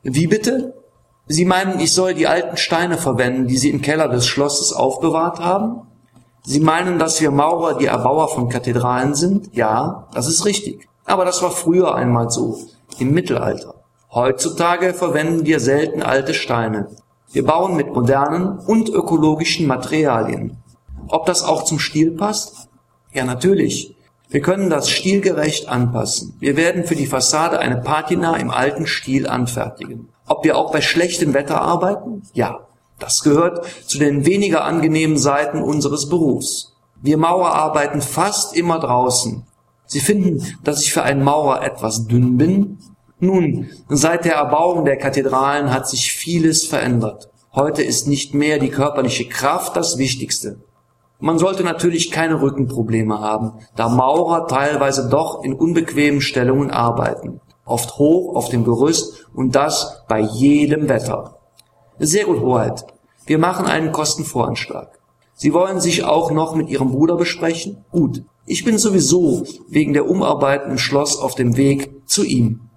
Wie bitte? Sie meinen, ich soll die alten Steine verwenden, die Sie im Keller des Schlosses aufbewahrt haben? Sie meinen, dass wir Maurer die Erbauer von Kathedralen sind? Ja, das ist richtig. Aber das war früher einmal so, im Mittelalter. Heutzutage verwenden wir selten alte Steine. Wir bauen mit modernen und ökologischen Materialien. Ob das auch zum Stil passt? Ja, natürlich. Wir können das stilgerecht anpassen. Wir werden für die Fassade eine Patina im alten Stil anfertigen. Ob wir auch bei schlechtem Wetter arbeiten? Ja, das gehört zu den weniger angenehmen Seiten unseres Berufs. Wir Maurer arbeiten fast immer draußen. Sie finden, dass ich für einen Maurer etwas dünn bin? Nun, seit der Erbauung der Kathedralen hat sich vieles verändert. Heute ist nicht mehr die körperliche Kraft das Wichtigste. Man sollte natürlich keine Rückenprobleme haben, da Maurer teilweise doch in unbequemen Stellungen arbeiten, oft hoch auf dem Gerüst und das bei jedem Wetter. Sehr gut, Hoheit. Wir machen einen Kostenvoranschlag. Sie wollen sich auch noch mit Ihrem Bruder besprechen? Gut. Ich bin sowieso wegen der Umarbeiten im Schloss auf dem Weg zu ihm.